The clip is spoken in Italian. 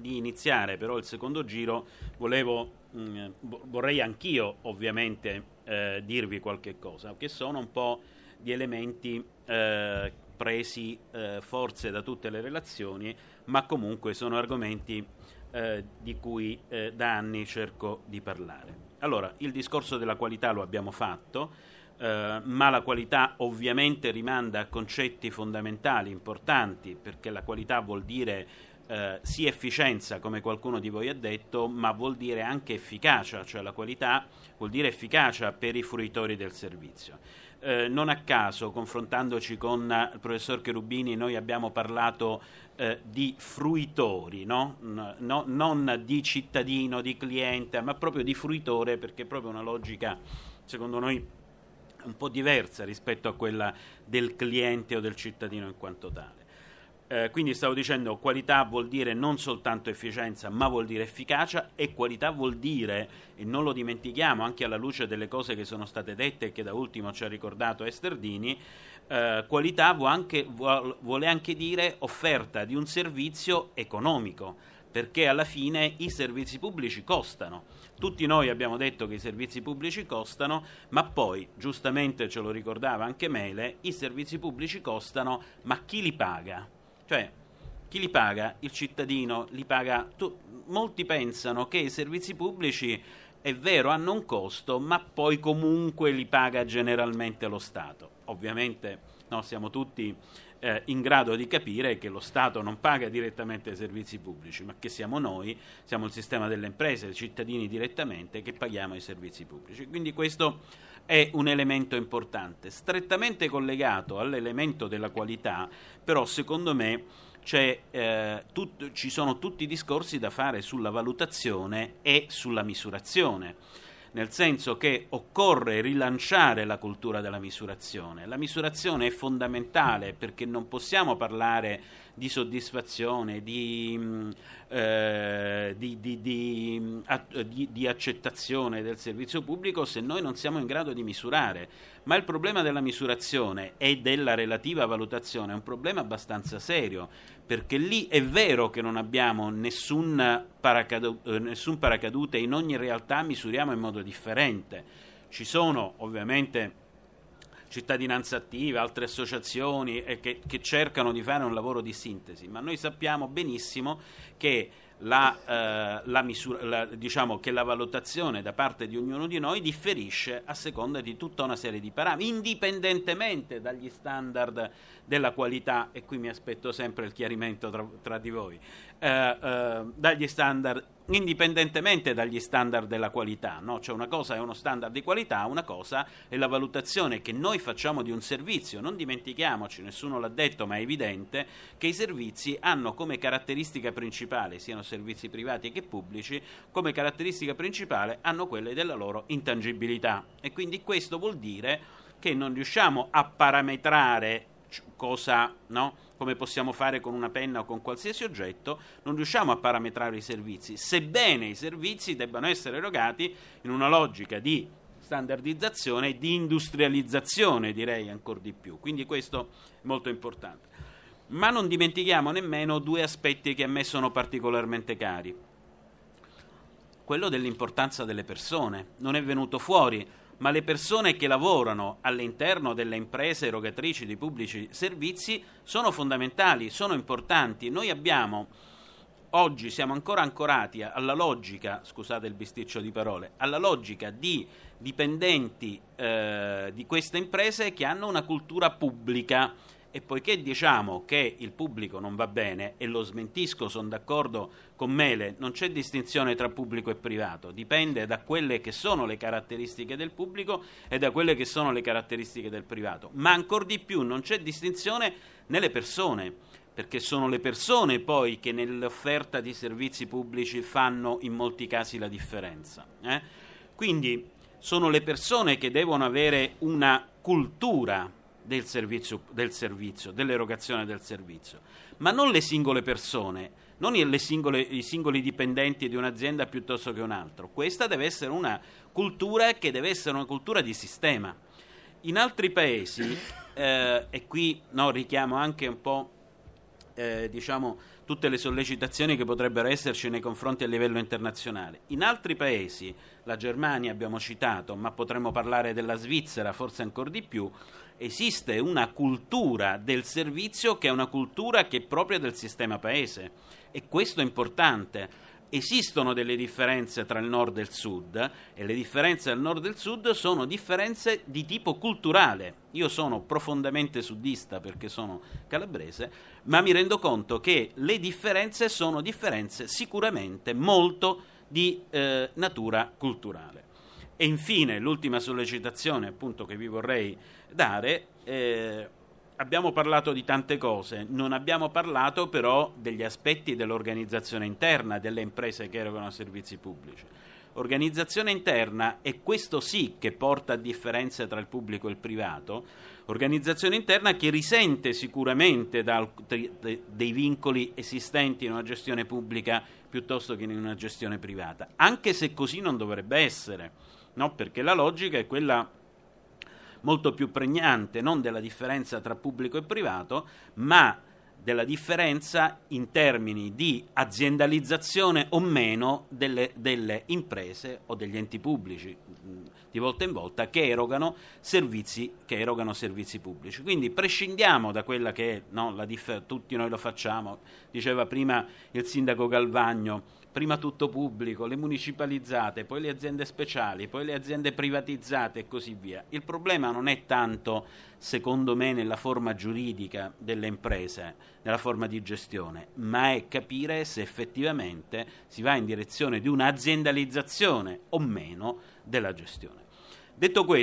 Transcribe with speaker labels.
Speaker 1: di iniziare però il secondo giro vorrei anch'io ovviamente dirvi qualche cosa, che sono un po' di elementi presi forse da tutte le relazioni, ma comunque sono argomenti di cui da anni cerco di parlare. Allora, il discorso della qualità lo abbiamo fatto, ma la qualità ovviamente rimanda a concetti fondamentali, importanti, perché la qualità vuol dire sì efficienza, come qualcuno di voi ha detto, ma vuol dire anche efficacia, cioè la qualità vuol dire efficacia per i fruitori del servizio. Non a caso, confrontandoci con il professor Cherubini, noi abbiamo parlato di fruitori, no? Non di cittadino, di cliente, ma proprio di fruitore, perché è proprio una logica, secondo noi, un po' diversa rispetto a quella del cliente o del cittadino in quanto tale. Quindi stavo dicendo, qualità vuol dire non soltanto efficienza, ma vuol dire efficacia, e qualità vuol dire, e non lo dimentichiamo anche alla luce delle cose che sono state dette e che da ultimo ci ha ricordato Ester Dini, qualità vuole anche dire offerta di un servizio economico, perché alla fine i servizi pubblici costano. Tutti noi abbiamo detto che i servizi pubblici costano, ma poi, giustamente ce lo ricordava anche Mele, i servizi pubblici costano, ma chi li paga? Cioè, chi li paga? Il cittadino li paga. Molti pensano che i servizi pubblici, è vero, hanno un costo, ma poi comunque li paga generalmente lo Stato. Ovviamente no, siamo tutti in grado di capire che lo Stato non paga direttamente i servizi pubblici, ma che siamo noi, siamo il sistema delle imprese, i cittadini direttamente, che paghiamo i servizi pubblici. Quindi questo è un elemento importante, strettamente collegato all'elemento della qualità, però secondo me ci sono tutti i discorsi da fare sulla valutazione e sulla misurazione, nel senso che occorre rilanciare la cultura della misurazione. La misurazione è fondamentale, perché non possiamo parlare di soddisfazione, di accettazione del servizio pubblico se noi non siamo in grado di misurare. Ma il problema della misurazione e della relativa valutazione è un problema abbastanza serio, perché lì è vero che non abbiamo nessun paracadute, in ogni realtà misuriamo in modo differente. Ci sono ovviamente cittadinanza attiva, altre associazioni che cercano di fare un lavoro di sintesi, ma noi sappiamo benissimo che diciamo che la valutazione da parte di ognuno di noi differisce a seconda di tutta una serie di parametri, indipendentemente dagli standard della qualità, e qui mi aspetto sempre il chiarimento tra di voi, indipendentemente dagli standard della qualità, no? Cioè una cosa è uno standard di qualità, una cosa è la valutazione che noi facciamo di un servizio. Non dimentichiamoci, nessuno l'ha detto ma è evidente, che i servizi hanno come caratteristica principale, siano servizi privati che pubblici, come caratteristica principale hanno quelle della loro intangibilità, e quindi questo vuol dire che non riusciamo a parametrare cosa, no? Come possiamo fare con una penna o con qualsiasi oggetto, non riusciamo a parametrare i servizi, sebbene i servizi debbano essere erogati in una logica di standardizzazione e di industrializzazione, direi ancora di più. Quindi questo è molto importante. Ma non dimentichiamo nemmeno due aspetti che a me sono particolarmente cari. Quello dell'importanza delle persone. Non è venuto fuori, ma le persone che lavorano all'interno delle imprese erogatrici di pubblici servizi sono fondamentali, sono importanti. Noi oggi siamo ancora ancorati alla logica, scusate il bisticcio di parole, alla logica di dipendenti di queste imprese che hanno una cultura pubblica. E poiché diciamo che il pubblico non va bene, e lo smentisco, sono d'accordo con Mele, non c'è distinzione tra pubblico e privato, dipende da quelle che sono le caratteristiche del pubblico e da quelle che sono le caratteristiche del privato, ma ancor di più non c'è distinzione nelle persone, perché sono le persone poi che nell'offerta di servizi pubblici fanno in molti casi la differenza. Quindi sono le persone che devono avere una cultura del servizio, dell'erogazione del servizio, ma non le singole persone, non i singoli dipendenti di un'azienda piuttosto che un altro. Questa deve essere una cultura che deve essere una cultura di sistema. In altri paesi, e qui richiamo anche un po' tutte le sollecitazioni che potrebbero esserci nei confronti a livello internazionale. In altri paesi, la Germania abbiamo citato, ma potremmo parlare della Svizzera, forse ancora di più, esiste una cultura del servizio che è una cultura che è propria del sistema paese, e questo è importante. Esistono delle differenze tra il nord e il sud, e le differenze del nord e del sud sono differenze di tipo culturale. Io sono profondamente sudista perché sono calabrese, ma mi rendo conto che le differenze sono differenze sicuramente molto di natura culturale. E infine l'ultima sollecitazione appunto che vi vorrei dare, abbiamo parlato di tante cose, non abbiamo parlato però degli aspetti dell'organizzazione interna delle imprese che erogano servizi pubblici. Organizzazione interna, e questo sì che porta a differenze tra il pubblico e il privato, organizzazione interna che risente sicuramente dei vincoli esistenti in una gestione pubblica piuttosto che in una gestione privata, anche se così non dovrebbe essere, no? Perché la logica è quella molto più pregnante, non della differenza tra pubblico e privato, ma della differenza in termini di aziendalizzazione o meno delle imprese o degli enti pubblici, di volta in volta, che erogano servizi pubblici. Quindi prescindiamo da quella che è, no, tutti noi lo facciamo, diceva prima il sindaco Galvagno, prima tutto pubblico, le municipalizzate, poi le aziende speciali, poi le aziende privatizzate e così via. Il problema non è tanto, secondo me, nella forma giuridica delle imprese, nella forma di gestione, ma è capire se effettivamente si va in direzione di un'aziendalizzazione o meno della gestione. Detto questo,